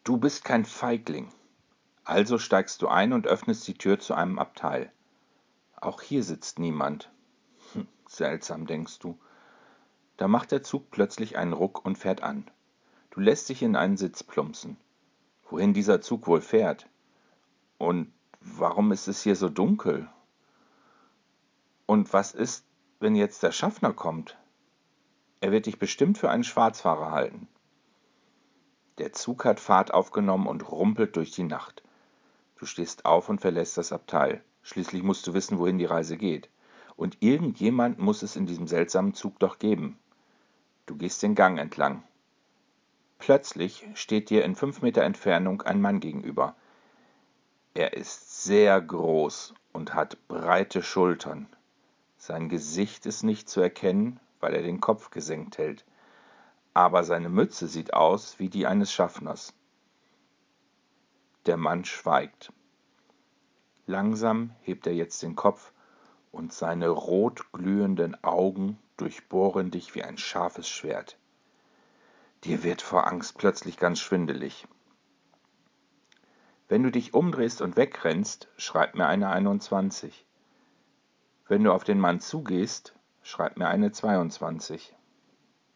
Du bist kein Feigling. Also steigst du ein und öffnest die Tür zu einem Abteil. Auch hier sitzt niemand. Seltsam, denkst du. Da macht der Zug plötzlich einen Ruck und fährt an. Du lässt dich in einen Sitz plumpsen. Wohin dieser Zug wohl fährt? Und warum ist es hier so dunkel? Und was ist, wenn jetzt der Schaffner kommt? Er wird dich bestimmt für einen Schwarzfahrer halten. Der Zug hat Fahrt aufgenommen und rumpelt durch die Nacht. Du stehst auf und verlässt das Abteil. Schließlich musst du wissen, wohin die Reise geht. Und irgendjemand muss es in diesem seltsamen Zug doch geben. Du gehst den Gang entlang. Plötzlich steht dir in 5 Meter Entfernung ein Mann gegenüber. Er ist sehr groß und hat breite Schultern. Sein Gesicht ist nicht zu erkennen, weil er den Kopf gesenkt hält. Aber seine Mütze sieht aus wie die eines Schaffners. Der Mann schweigt. Langsam hebt er jetzt den Kopf und seine rot glühenden Augen durchbohren dich wie ein scharfes Schwert. Dir wird vor Angst plötzlich ganz schwindelig. Wenn du dich umdrehst und wegrennst, schreib mir eine 21. Wenn du auf den Mann zugehst, schreib mir eine 22.